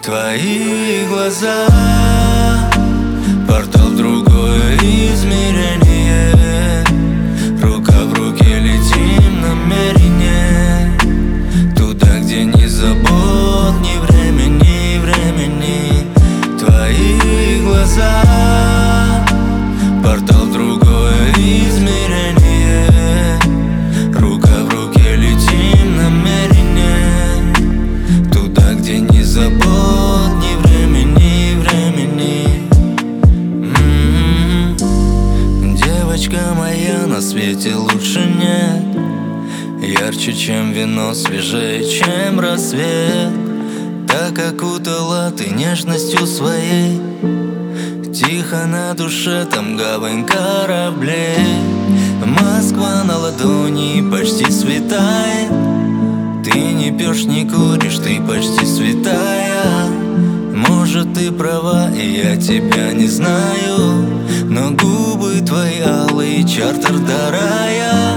Твои глаза — портал в другое измерение. Рука в руке летим намерение туда, где ни забот, ни времени, времени. Твои глаза — портал в другое измерение. Рука в руке летим намерение туда, где ни забот, ни времени, времени. Девочка моя, на свете лучше нет. Ярче, чем вино, свежее, чем рассвет. Так окутала ты нежностью своей. Тихо на душе, там гавань кораблей. Москва на ладони почти светает. Ты не пьешь, не куришь, ты почти святая. Может, ты права, и я тебя не знаю, но губы твои алые, чартер до рая.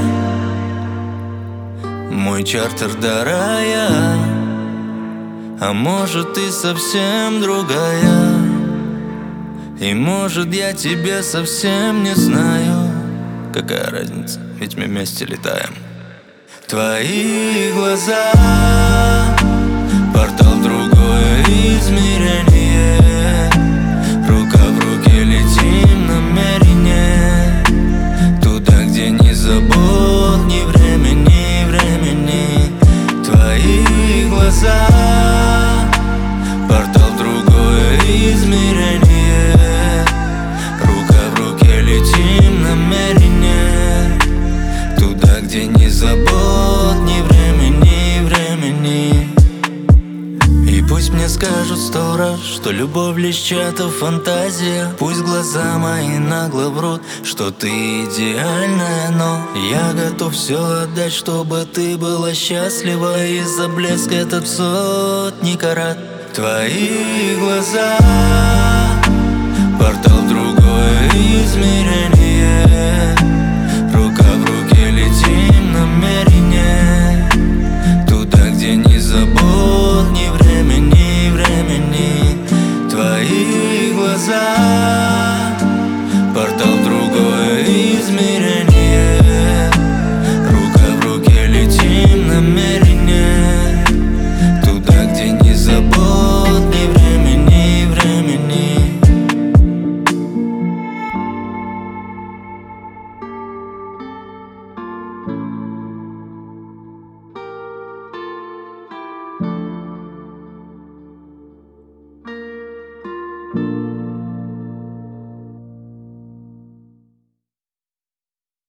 Мой чартер до рая. А может, ты совсем другая, и может, я тебя совсем не знаю. Какая разница, ведь мы вместе летаем. Твои глаза — портал в другое измерение. Рука в руке летим намерение туда, где ни забот, ни времени, времени. Твои глаза — портал в другое измерение. Рука в руке летим намерение туда, где ни забот, ни времени, времени. И пусть мне скажут 100 раз, что любовь лишь чья-то фантазия. Пусть глаза мои нагло врут, что ты идеальная, но я готов все отдать, чтобы ты была счастлива. Из-за блеска этот в сотни карат. Твои глаза — портал в другое измерение. Рука в руке летим намерение